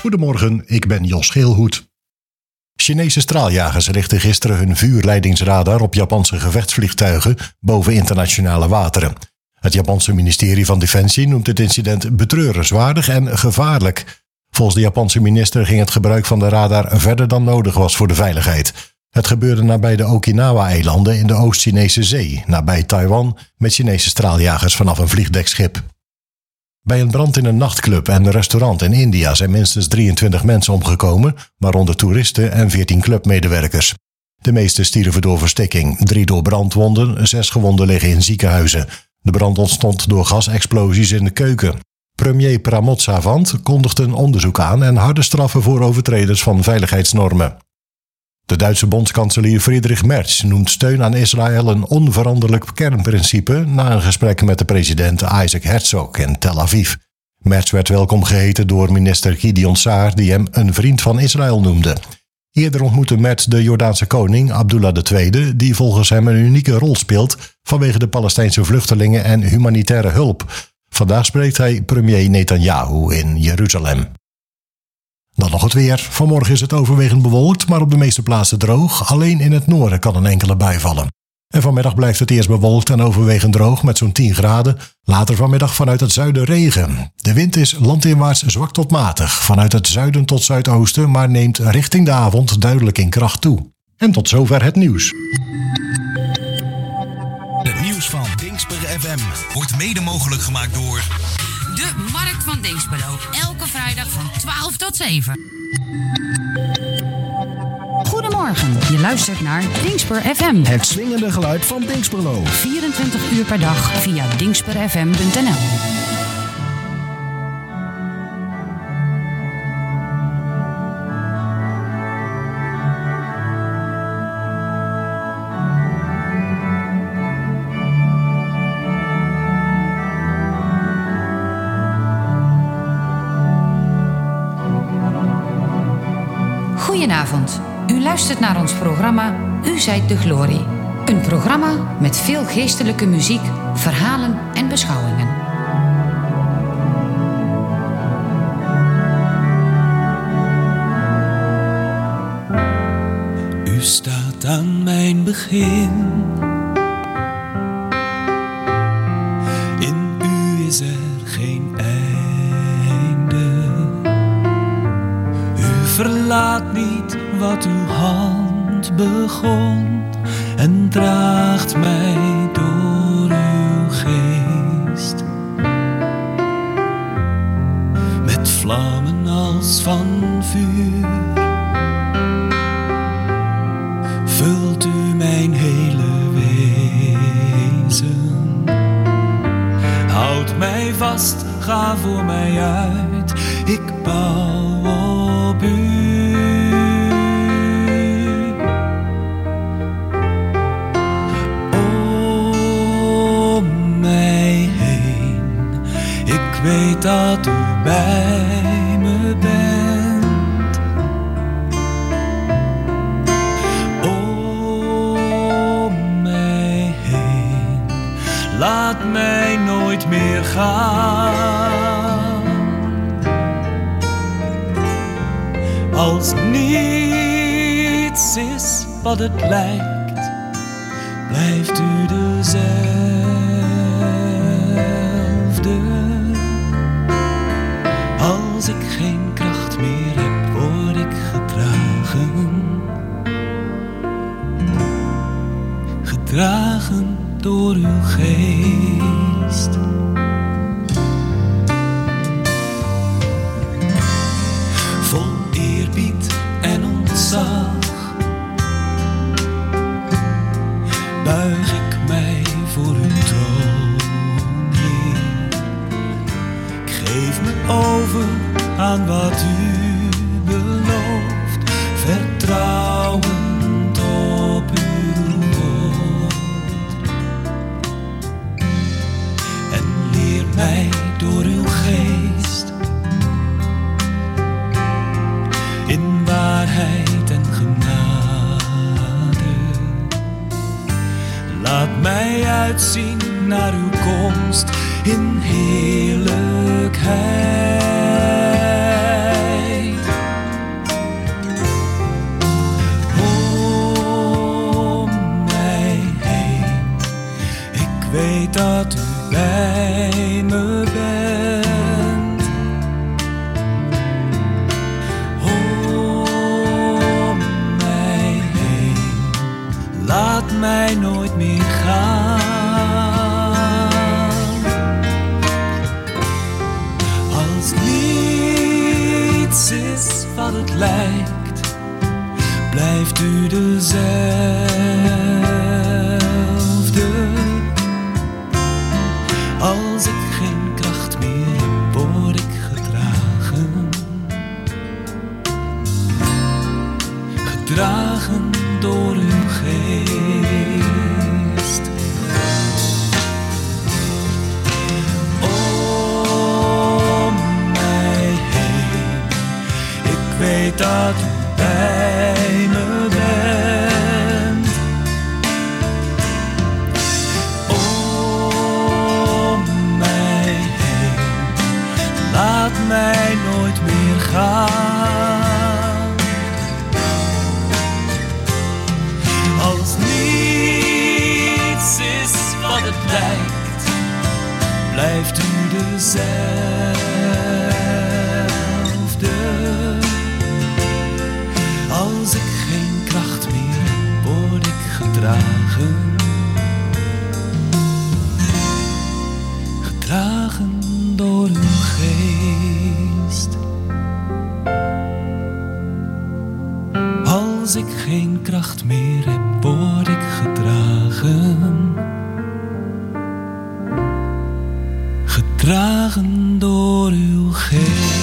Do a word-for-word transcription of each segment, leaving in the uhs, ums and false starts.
Goedemorgen, ik ben Jos Geelhoed. Chinese straaljagers richtten gisteren hun vuurleidingsradar op Japanse gevechtsvliegtuigen boven internationale wateren. Het Japanse ministerie van Defensie noemt het incident betreurenswaardig en gevaarlijk. Volgens de Japanse minister ging het gebruik van de radar verder dan nodig was voor de veiligheid. Het gebeurde nabij de Okinawa-eilanden in de Oost-Chinese Zee, nabij Taiwan, met Chinese straaljagers vanaf een vliegdekschip. Bij een brand in een nachtclub en een restaurant in India zijn minstens drieëntwintig mensen omgekomen, waaronder toeristen en veertien clubmedewerkers. De meeste stierven door verstikking, drie door brandwonden, zes gewonden liggen in ziekenhuizen. De brand ontstond door gasexplosies in de keuken. Premier Pramod Savant kondigde een onderzoek aan en harde straffen voor overtreders van veiligheidsnormen. De Duitse bondskanselier Friedrich Merz noemt steun aan Israël een onveranderlijk kernprincipe na een gesprek met de president Isaac Herzog in Tel Aviv. Merz werd welkom geheten door minister Gideon Saar, die hem een vriend van Israël noemde. Eerder ontmoette Merz de Jordaanse koning Abdullah de Tweede, die volgens hem een unieke rol speelt vanwege de Palestijnse vluchtelingen en humanitaire hulp. Vandaag spreekt hij premier Netanyahu in Jeruzalem. Dan nog het weer. Vanmorgen is het overwegend bewolkt, maar op de meeste plaatsen droog. Alleen in het noorden kan een enkele bui vallen. En vanmiddag blijft het eerst bewolkt en overwegend droog met zo'n tien graden. Later vanmiddag vanuit het zuiden regen. De wind is landinwaarts zwak tot matig. Vanuit het zuiden tot zuidoosten, maar neemt richting de avond duidelijk in kracht toe. En tot zover het nieuws. Het nieuws van Dingsper F M wordt mede mogelijk gemaakt door... De Markt van Dinxperlo. Elke vrijdag van twaalf tot zeven. Goedemorgen. Je luistert naar Dingsper F M. Het swingende geluid van Dingsperlo. vierentwintig uur per dag via dingsper f m punt n l. Goedenavond. U luistert naar ons programma U zijt de Glorie. Een programma met veel geestelijke muziek, verhalen en beschouwingen. U staat aan mijn begin. In u is er geen einde. U verlaat niet wat uw hand begon en draagt mij door uw geest. Met vlammen als van vuur vult u mijn hele wezen. Houd mij vast, ga voor mij uit, ik bouw op u. Om mij heen, ik weet dat u bij me bent. Om mij heen, laat mij nooit meer gaan. Als niets is wat het lijkt, blijft u dezelfde. Als ik geen kracht meer heb, word ik gedragen. Gedragen door uw geest. Vol eerbied en ontzag buig ik mij voor uw troon, Heer. Ik geef me over aan wat u belooft, vertrouwend op uw woord. En leer mij door uw geest in waarheid en genade. Laat mij uitzien naar uw komst in heerlijkheid. mij nooit meer gaan. Als niets is wat het lijkt, blijft u dezelfde. Als ik geen kracht meer heb, word ik gedragen. Gedragen door uw geest. Om mij heen, ik weet dat u bij me bent. Om mij heen, laat mij nooit meer gaan. Als niets is wat het lijkt, blijft u dezelfde. Als ik geen kracht meer heb, word ik gedragen. Gedragen door uw geest. Als ik geen kracht meer heb, word ik gedragen. Gedragen door uw geest.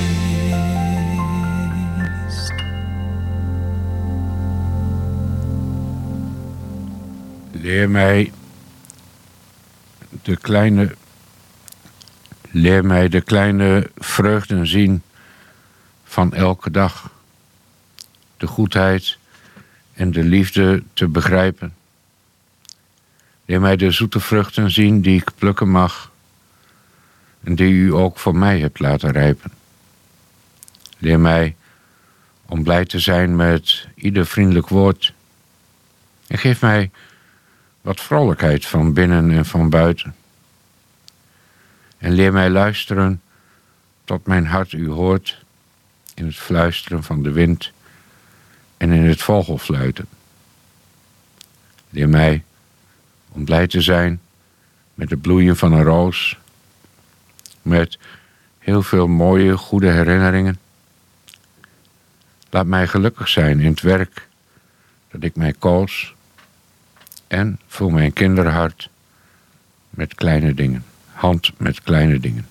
Leer mij de kleine, leer mij de kleine vreugden zien van elke dag. De goedheid en de liefde te begrijpen. Leer mij de zoete vruchten zien die ik plukken mag en die u ook voor mij hebt laten rijpen. Leer mij om blij te zijn met ieder vriendelijk woord. En geef mij wat vrolijkheid van binnen en van buiten. En leer mij luisteren tot mijn hart u hoort in het fluisteren van de wind en in het vogelfluiten. Leer mij om blij te zijn met het bloeien van een roos, met heel veel mooie, goede herinneringen. Laat mij gelukkig zijn in het werk dat ik mij koos en vul mijn kinderhart met kleine dingen, hand met kleine dingen.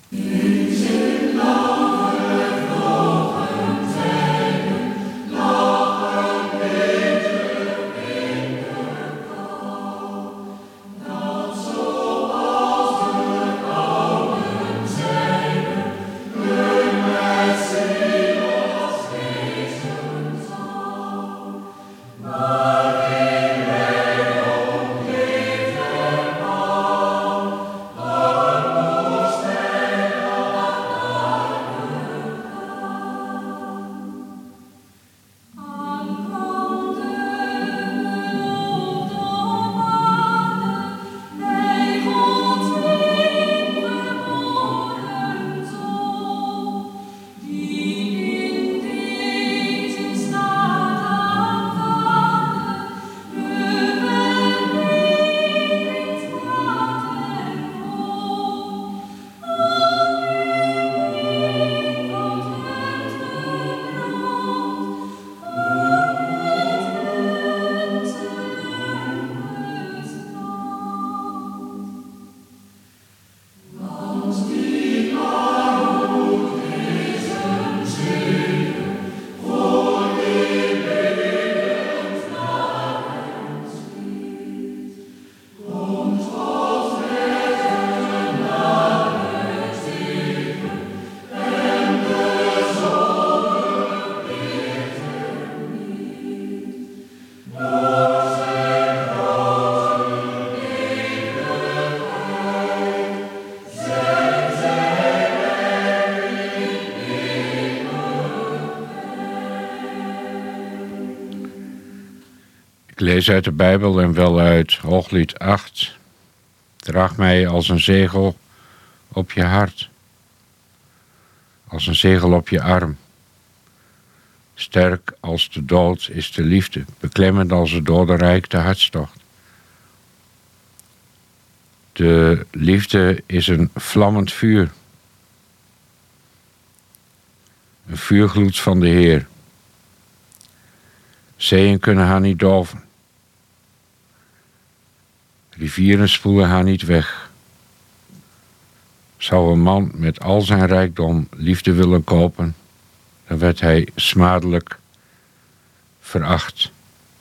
Ik lees uit de Bijbel en wel uit Hooglied acht. Draag mij als een zegel op je hart, als een zegel op je arm. Sterk als de dood is de liefde, beklemmend als het dodenrijk de hartstocht. De liefde is een vlammend vuur. Een vuurgloed van de Heer. Zeeën kunnen haar niet doven. Rivieren spoelen haar niet weg. Zou een man met al zijn rijkdom liefde willen kopen, dan werd hij smadelijk veracht.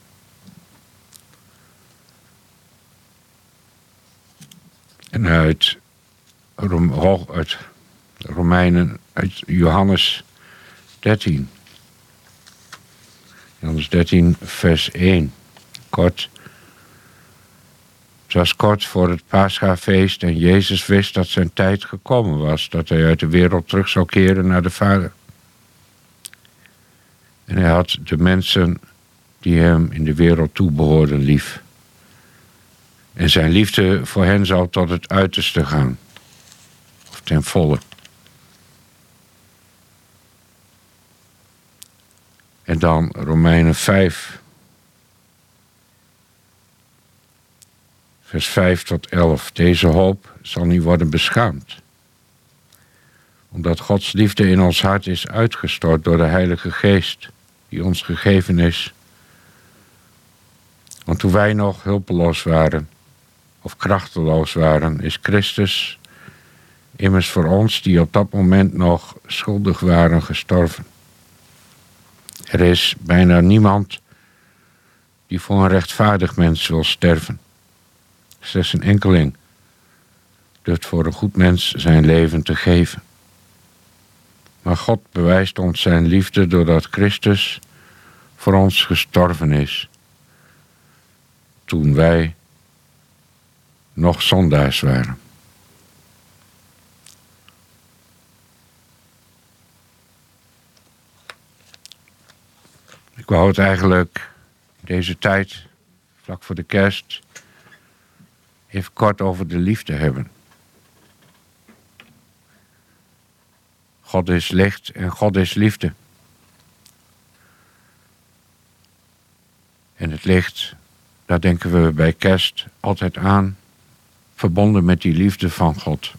En uit, Rom, uit Romeinen, uit Johannes dertien. Johannes dertien, vers één. Kort. Het was kort voor het Paschafeest en Jezus wist dat zijn tijd gekomen was, dat hij uit de wereld terug zou keren naar de Vader. En hij had de mensen die hem in de wereld toebehoorden lief. En zijn liefde voor hen zou tot het uiterste gaan. Of ten volle. En dan Romeinen vijf. Vers vijf tot elf. Deze hoop zal niet worden beschaamd. Omdat Gods liefde in ons hart is uitgestort door de Heilige Geest die ons gegeven is. Want toen wij nog hulpeloos waren of krachteloos waren, is Christus immers voor ons die op dat moment nog schuldig waren gestorven. Er is bijna niemand die voor een rechtvaardig mens wil sterven. Slechts een enkeling durft voor een goed mens zijn leven te geven. Maar God bewijst ons zijn liefde doordat Christus voor ons gestorven is. Toen wij nog zondaars waren. Ik wou het eigenlijk deze tijd, vlak voor de kerst, even kort over de liefde hebben. God is licht en God is liefde. En het licht, daar denken we bij kerst altijd aan, verbonden met die liefde van God.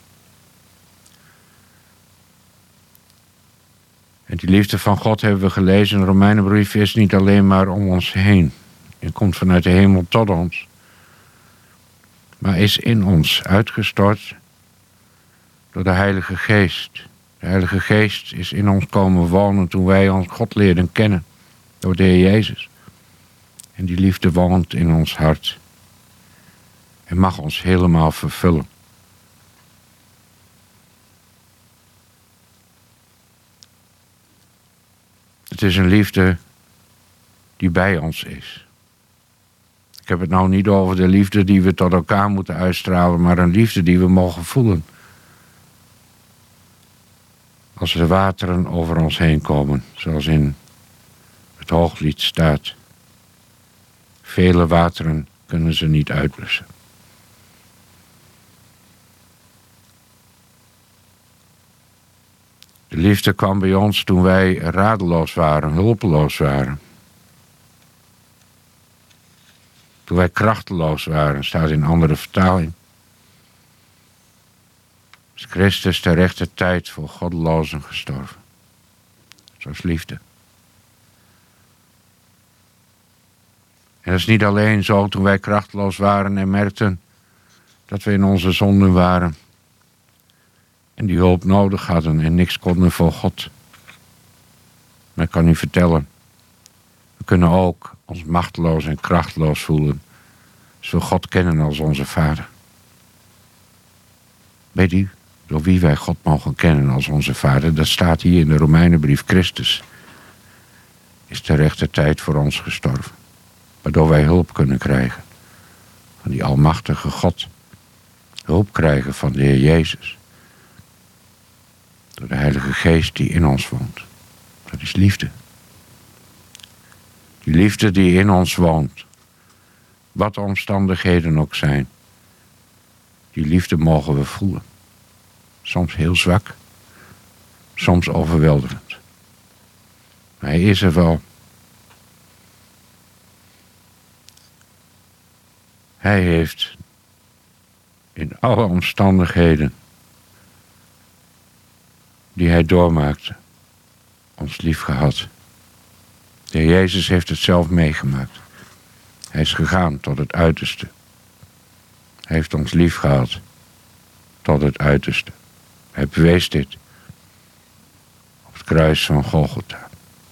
En die liefde van God hebben we gelezen in de Romeinenbrief is niet alleen maar om ons heen. Het komt vanuit de hemel tot ons. Maar is in ons uitgestort door de Heilige Geest. De Heilige Geest is in ons komen wonen toen wij ons God leerden kennen. Door de Heer Jezus. En die liefde woont in ons hart. En mag ons helemaal vervullen. Het is een liefde die bij ons is. Ik heb het nou niet over de liefde die we tot elkaar moeten uitstralen, maar een liefde die we mogen voelen. Als de wateren over ons heen komen, zoals in het Hooglied staat. Vele wateren kunnen ze niet uitblussen. De liefde kwam bij ons toen wij radeloos waren, hulpeloos waren. Toen wij krachteloos waren, staat in een andere vertaling. Is Christus ter rechte tijd voor goddelozen gestorven. Dat is liefde. En dat is niet alleen zo toen wij krachteloos waren en merkten dat we in onze zonden waren. En die hulp nodig hadden en niks konden voor God. Maar ik kan u vertellen, we kunnen ook ons machteloos en krachteloos voelen als we God kennen als onze Vader. Weet u, door wie wij God mogen kennen als onze Vader, dat staat hier in de Romeinenbrief. Christus is ter rechte tijd voor ons gestorven. Waardoor wij hulp kunnen krijgen van die almachtige God. Hulp krijgen van de Heer Jezus. Door de Heilige Geest die in ons woont. Dat is liefde. Die liefde die in ons woont. Wat de omstandigheden ook zijn. Die liefde mogen we voelen. Soms heel zwak. Soms overweldigend. Maar hij is er wel. Hij heeft in alle omstandigheden die hij doormaakte, ons lief gehad. De Heer Jezus heeft het zelf meegemaakt. Hij is gegaan tot het uiterste. Hij heeft ons lief gehad tot het uiterste. Hij bewees dit op het kruis van Golgotha.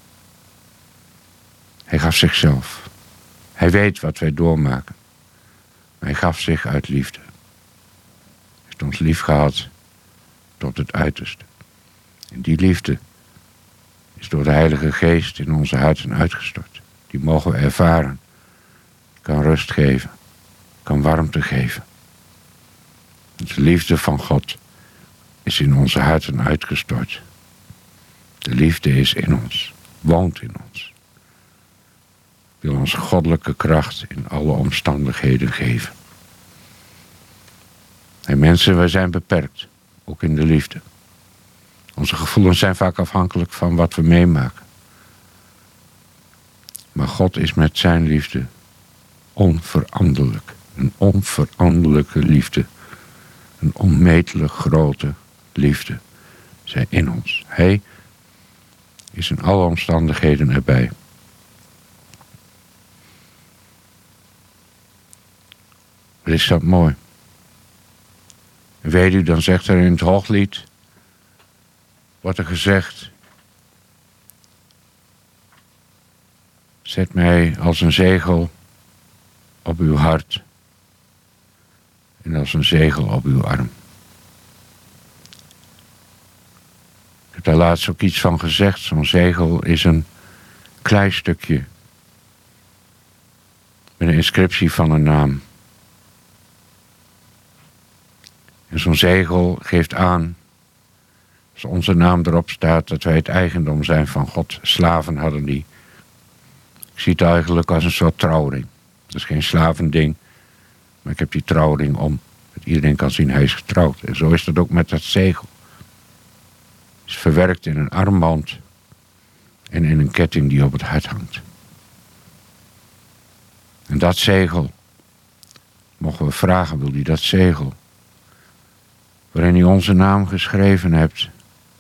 Hij gaf zichzelf. Hij weet wat wij doormaken. Hij gaf zich uit liefde. Hij heeft ons lief gehad tot het uiterste. En die liefde is door de Heilige Geest in onze harten uitgestort. Die mogen we ervaren. Kan rust geven. Kan warmte geven. De liefde van God is in onze harten uitgestort. De liefde is in ons. Woont in ons. Wil ons goddelijke kracht in alle omstandigheden geven. En mensen, wij zijn beperkt. Ook in de liefde. Onze gevoelens zijn vaak afhankelijk van wat we meemaken. Maar God is met zijn liefde onveranderlijk. Een onveranderlijke liefde. Een onmetelijk grote liefde. Zij in ons. Hij is in alle omstandigheden erbij. Wat is dat mooi. Weet u, dan zegt er in het Hooglied, wordt er gezegd, zet mij als een zegel op uw hart en als een zegel op uw arm. Ik heb daar laatst ook iets van gezegd. Zo'n zegel is een klein stukje met een inscriptie van een naam. En zo'n zegel geeft aan, als onze naam erop staat, dat wij het eigendom zijn van God. Slaven hadden die. Ik zie het eigenlijk als een soort trouwring. Dat is geen slavending, maar ik heb die trouwring om. Dat iedereen kan zien, hij is getrouwd. En zo is dat ook met dat zegel. Het is verwerkt in een armband en in een ketting die op het hart hangt. En dat zegel, mogen we vragen, wil hij dat zegel, waarin u onze naam geschreven hebt,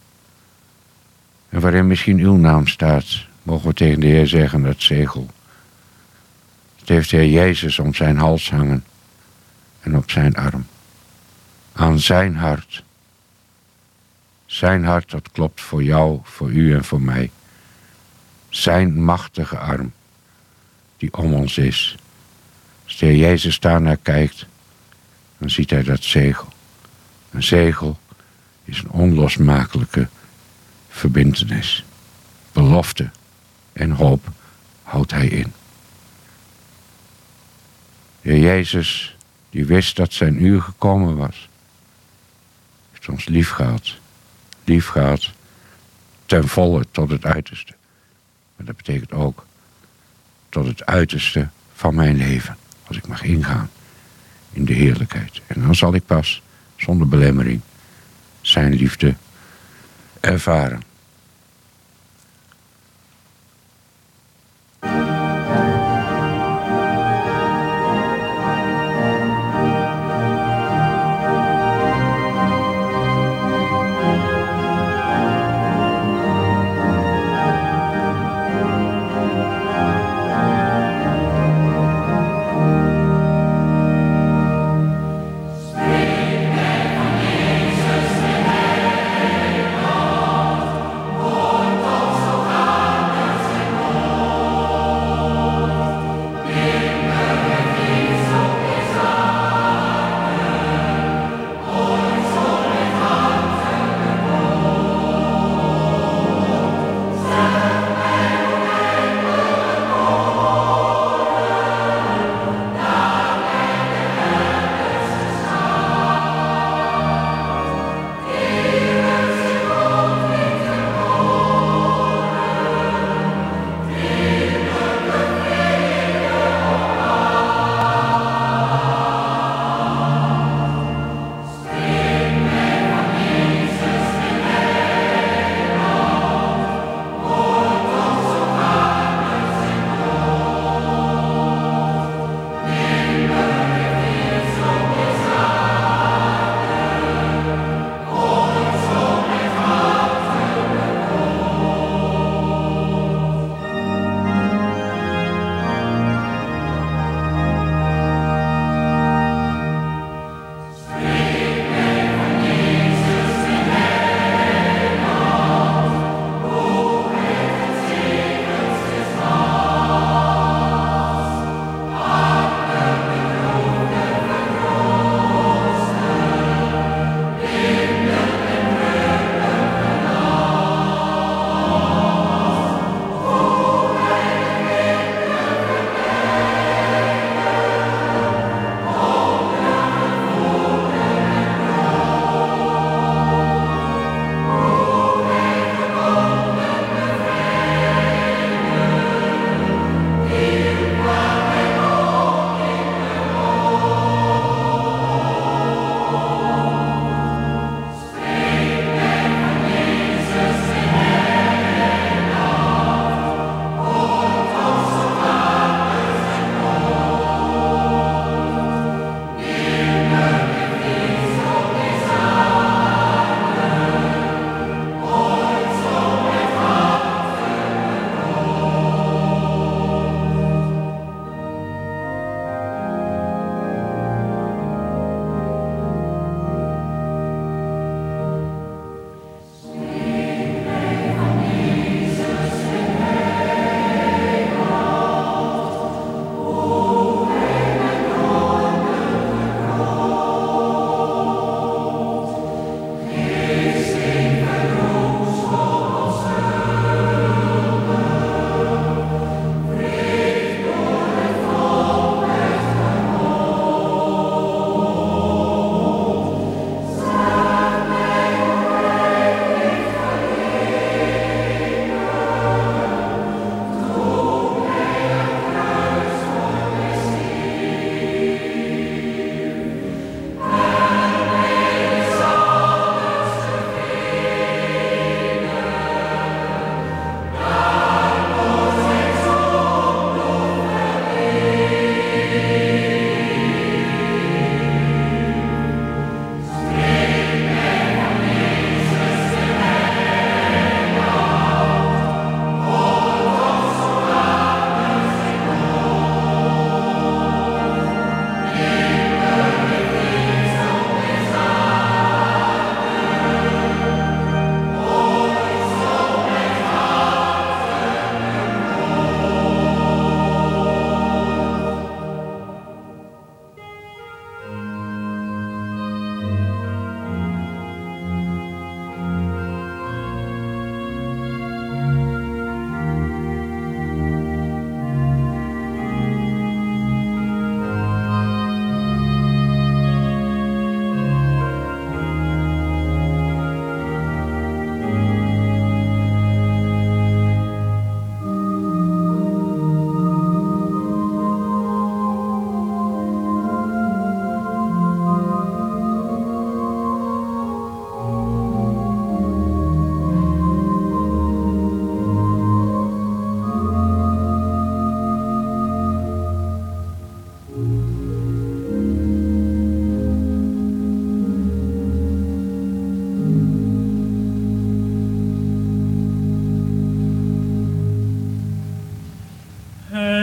en waarin misschien uw naam staat, mogen we tegen de Heer zeggen, dat zegel. Het heeft de Heer Jezus om zijn hals hangen en op zijn arm. Aan zijn hart. Zijn hart dat klopt voor jou, voor u en voor mij. Zijn machtige arm die om ons is. Als de Heer Jezus daar naar kijkt, dan ziet hij dat zegel. Een zegel is een onlosmakelijke verbintenis. Belofte en hoop houdt hij in. De Heer Jezus, die wist dat zijn uur gekomen was, heeft ons lief gehad. Lief gehad ten volle tot het uiterste. Maar dat betekent ook tot het uiterste van mijn leven. Als ik mag ingaan in de heerlijkheid. En dan zal ik pas, zonder belemmering, zijn liefde ervaren.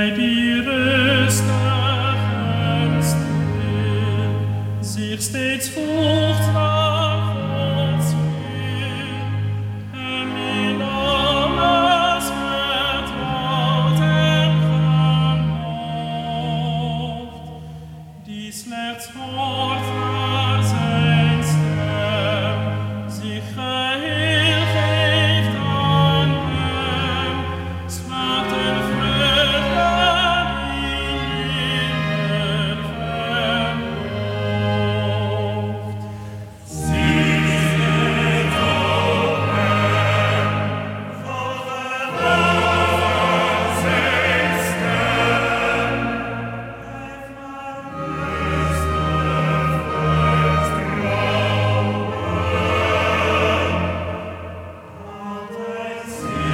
Bleib ihr rustig und still, sich stets vocht nach Gottes Will, hem in alles vertraut en gelooft, die slechts hoort naar zijn stem, zich geheel geeft aan hem, slaat een vreugde die nimmer verlooft. Zie op hem, volgen zijn stem, blijf maar rustig vertrouwen, altijd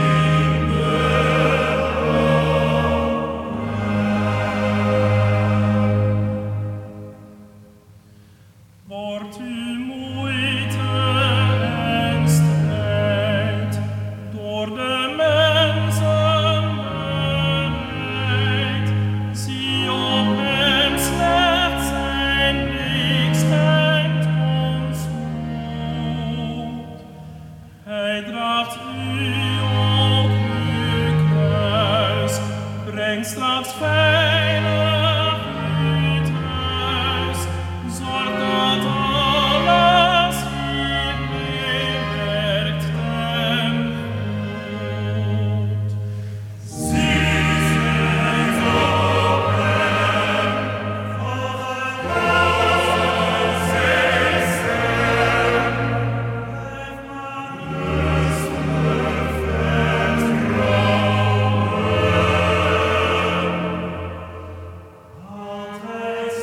Wordt u moeite en strijd door de mensen benijd, zie op hem slechts zijn blik schijnt ons moed. Hij draagt u op uw kruis, brengt straks veilig u thuis, zorg dat alles hiermee werkt ten goed. Zie op hem, volgen zijn stem, blijf maar rustig vertrouwen, altijd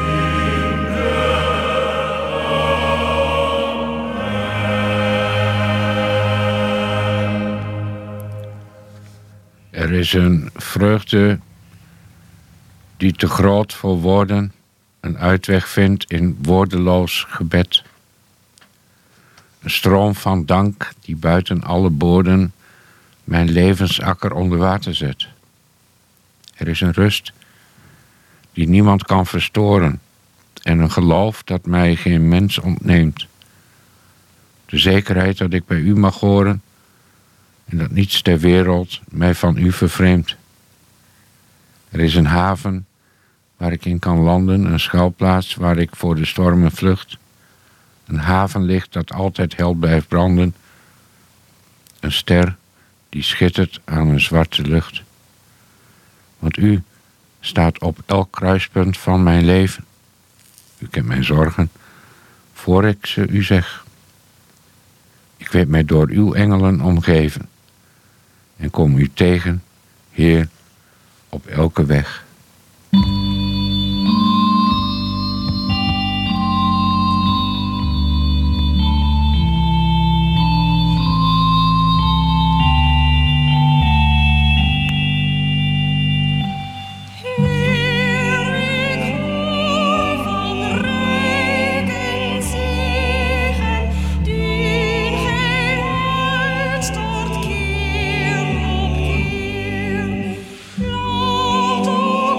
Er is een vreugde die te groot voor woorden een uitweg vindt in woordeloos gebed. Een stroom van dank die buiten alle boden mijn levensakker onder water zet. Er is een rust die niemand kan verstoren en een geloof dat mij geen mens ontneemt. De zekerheid dat ik bij u mag horen en dat niets ter wereld mij van u vervreemdt. Er is een haven waar ik in kan landen, een schuilplaats waar ik voor de stormen vlucht. Een havenlicht dat altijd hel blijft branden. Een ster die schittert aan een zwarte lucht. Want u staat op elk kruispunt van mijn leven. U kent mijn zorgen, voor ik ze u zeg. Ik weet mij door uw engelen omgeven en kom u tegen, Heer, op elke weg. Laat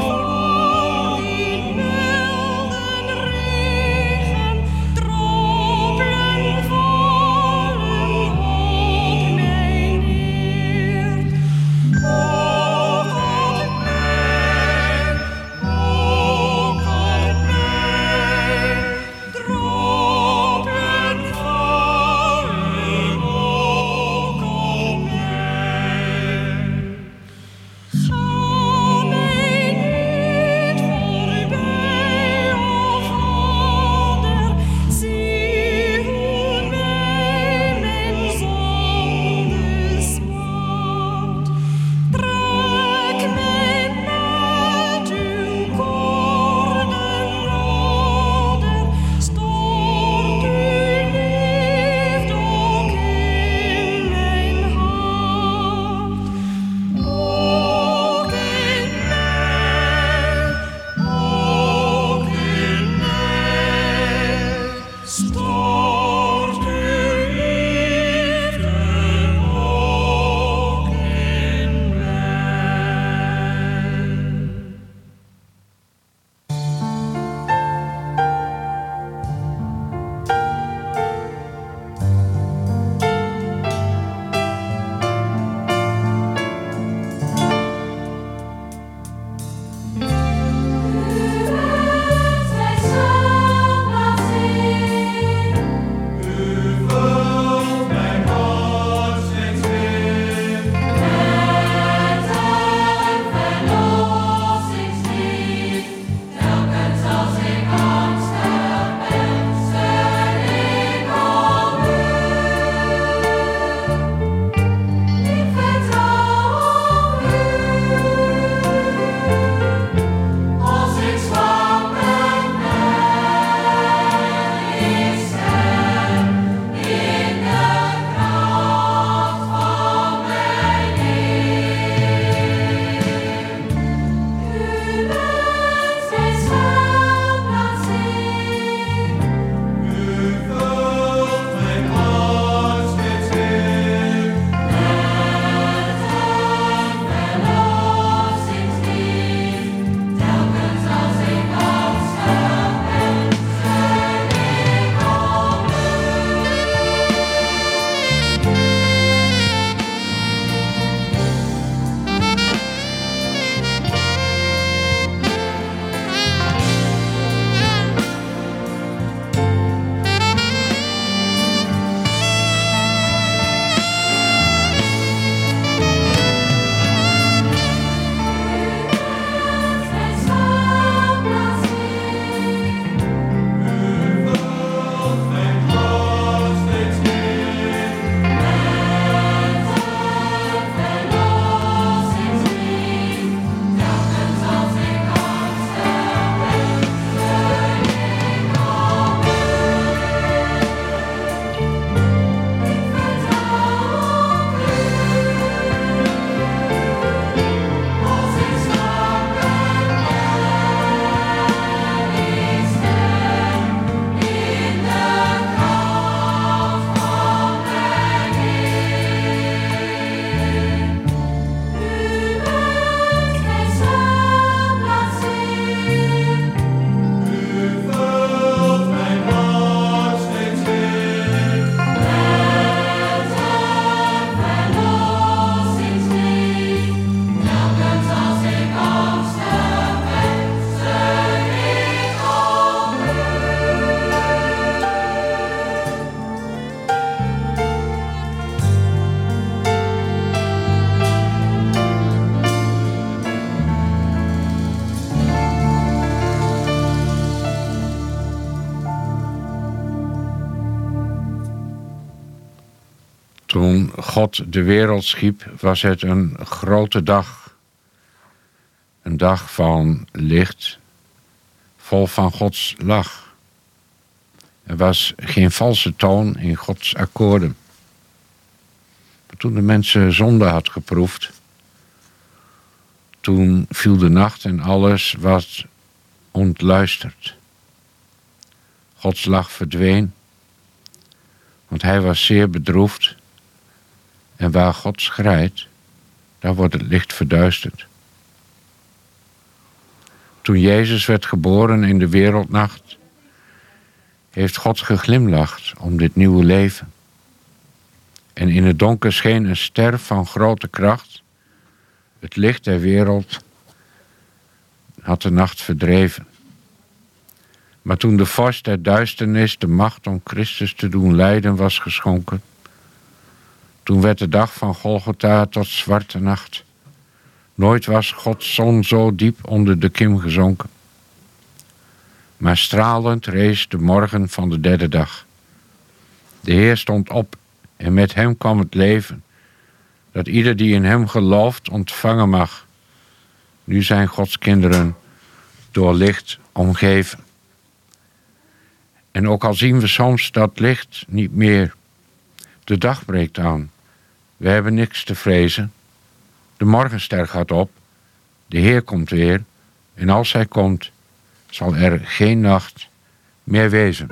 God de wereld schiep, was het een grote dag. Een dag van licht, vol van Gods lach. Er was geen valse toon in Gods akkoorden. Maar toen de mensen zonde had geproefd, toen viel de nacht en alles was ontluisterd. Gods lach verdween, want hij was zeer bedroefd. En waar God schreidt, daar wordt het licht verduisterd. Toen Jezus werd geboren in de wereldnacht, heeft God geglimlacht om dit nieuwe leven. En in het donker scheen een ster van grote kracht. Het licht der wereld had de nacht verdreven. Maar toen de vorst der duisternis de macht om Christus te doen lijden was geschonken, toen werd de dag van Golgotha tot zwarte nacht. Nooit was Gods zon zo diep onder de kim gezonken. Maar stralend rees de morgen van de derde dag. De Heer stond op en met hem kwam het leven, dat ieder die in hem gelooft ontvangen mag. Nu zijn Gods kinderen door licht omgeven. En ook al zien we soms dat licht niet meer, de dag breekt aan. We hebben niks te vrezen. De morgenster gaat op. De Heer komt weer. En als hij komt, zal er geen nacht meer wezen.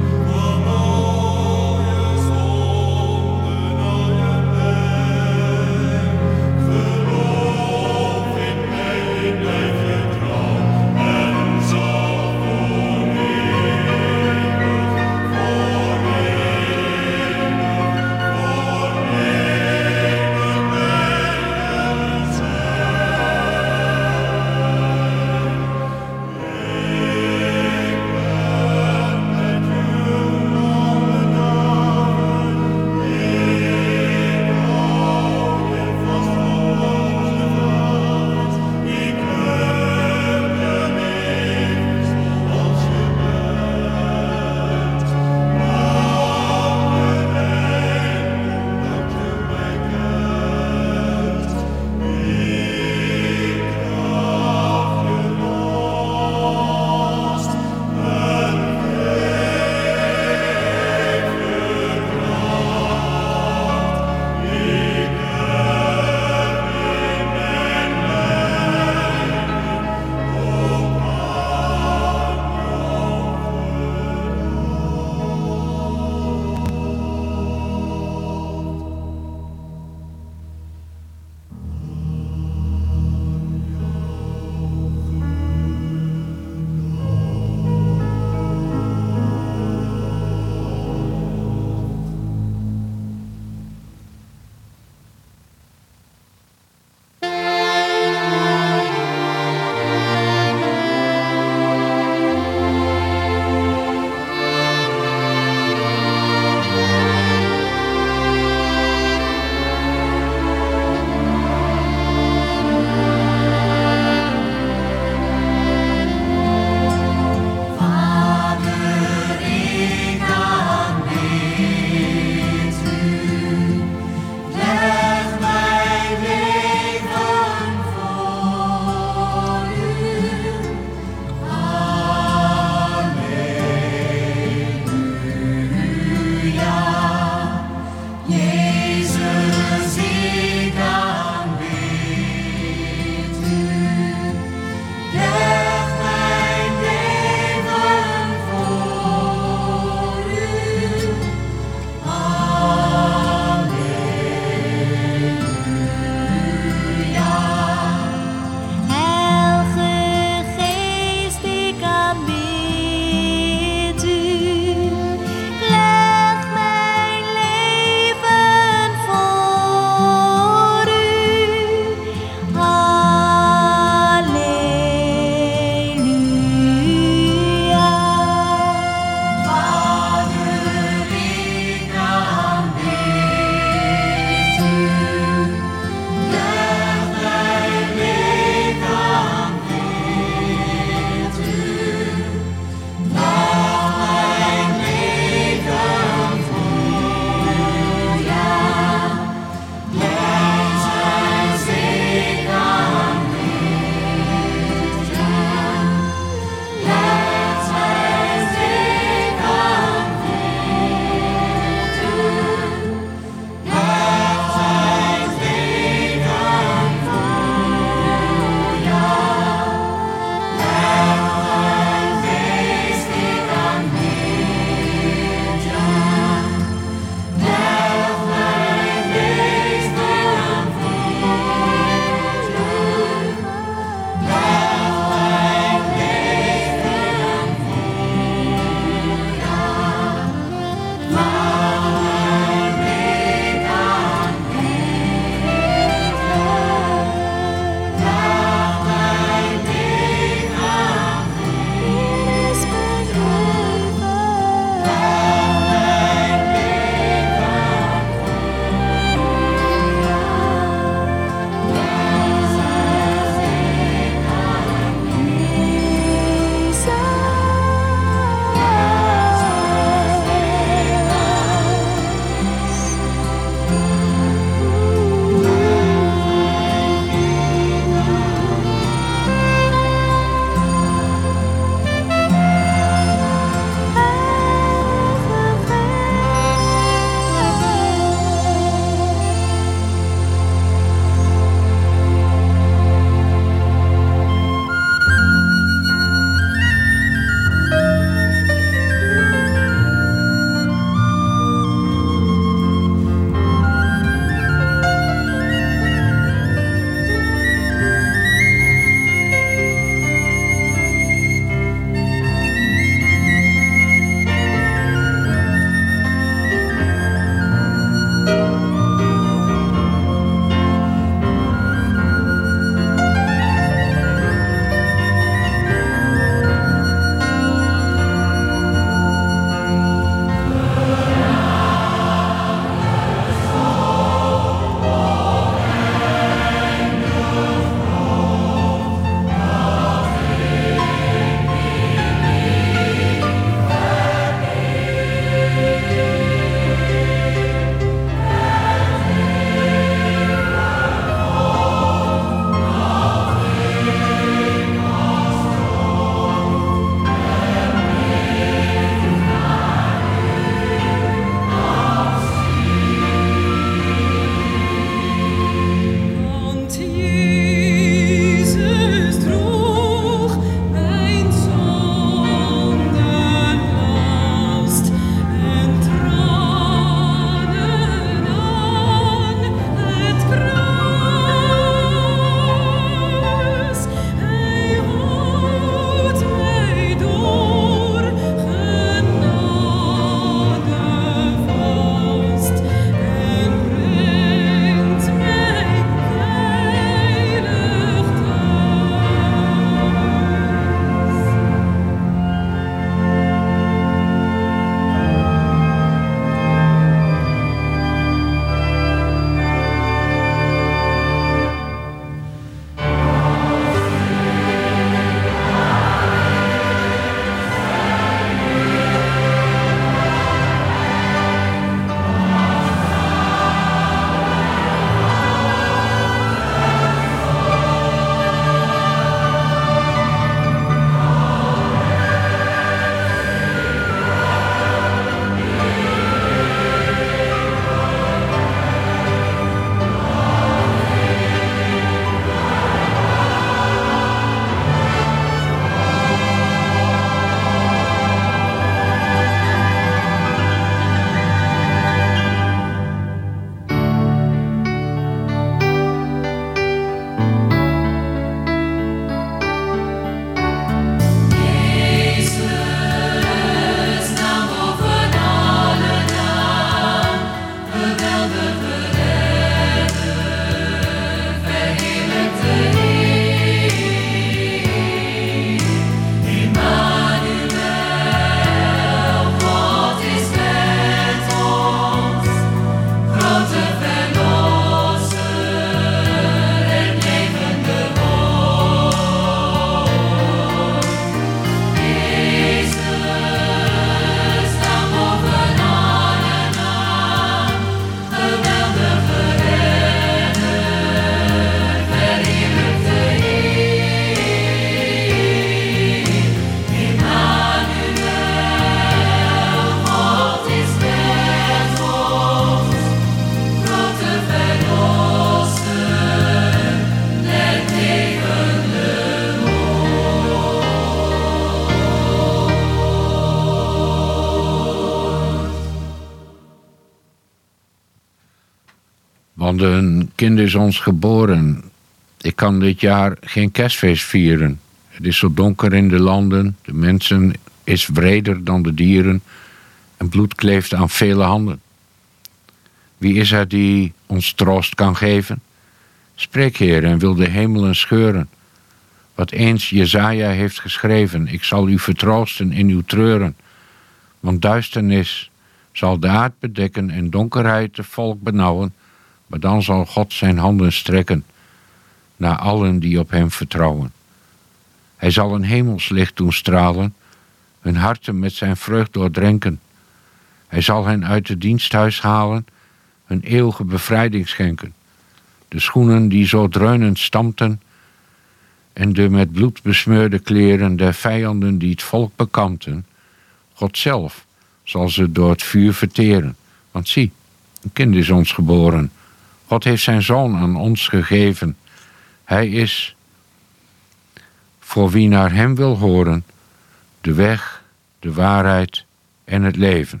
Want een kind is ons geboren. Ik kan dit jaar geen kerstfeest vieren. Het is zo donker in de landen. De mensen is wreder dan de dieren. En bloed kleeft aan vele handen. Wie is er die ons troost kan geven? Spreek, Heer, en wil de hemelen scheuren. Wat eens Jesaja heeft geschreven. Ik zal u vertroosten in uw treuren. Want duisternis zal de aard bedekken en donkerheid de volk benauwen. Maar dan zal God zijn handen strekken naar allen die op hem vertrouwen. Hij zal een hemelslicht doen stralen, hun harten met zijn vreugd doordrenken. Hij zal hen uit het diensthuis halen, hun eeuwige bevrijding schenken. De schoenen die zo dreunend stampten en de met bloed besmeurde kleren der vijanden die het volk bekampten, God zelf zal ze door het vuur verteren. Want zie, een kind is ons geboren. God heeft zijn zoon aan ons gegeven. Hij is, voor wie naar hem wil horen, de weg, de waarheid en het leven.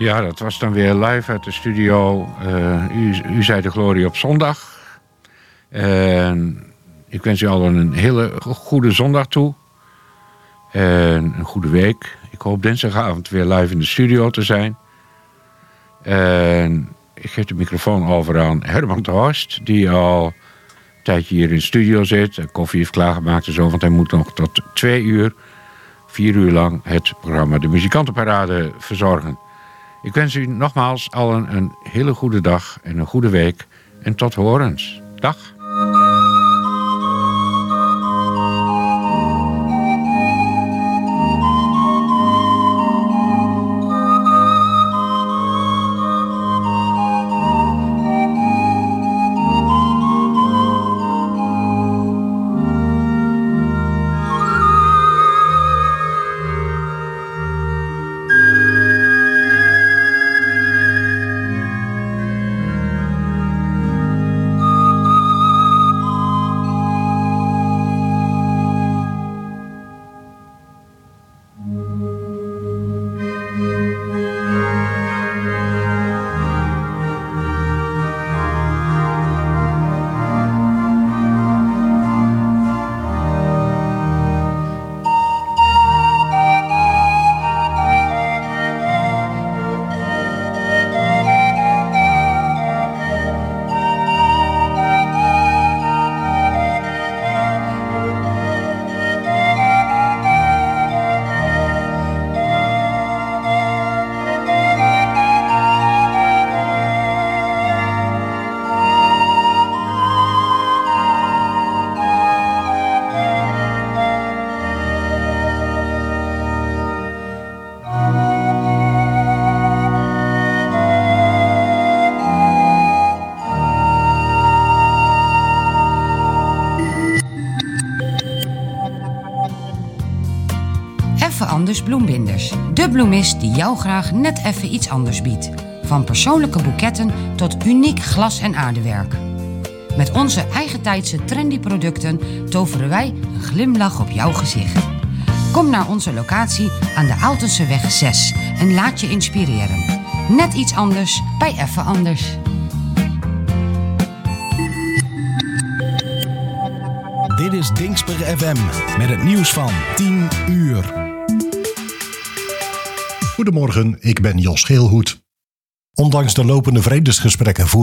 Ja, dat was dan weer live uit de studio. Uh, u, u zei de glorie op zondag. En ik wens u allen een hele goede zondag toe. En een goede week. Ik hoop dinsdagavond weer live in de studio te zijn. En ik geef de microfoon over aan Herman de Horst, die al een tijdje hier in de studio zit. En koffie heeft klaargemaakt en zo, want hij moet nog tot twee uur, vier uur lang het programma De Muzikantenparade verzorgen. Ik wens u nogmaals allen een hele goede dag en een goede week. En tot horens. Dag. Anders Bloembinders. De bloemist die jou graag net even iets anders biedt. Van persoonlijke boeketten tot uniek glas- en aardewerk. Met onze eigentijdse trendy producten toveren wij een glimlach op jouw gezicht. Kom naar onze locatie aan de Aaltenseweg zes en laat je inspireren. Net iets anders bij Effe Anders. Dit is Dingsper F M met het nieuws van tien uur. Goedemorgen, ik ben Jos Geelhoed. Ondanks de lopende vredesgesprekken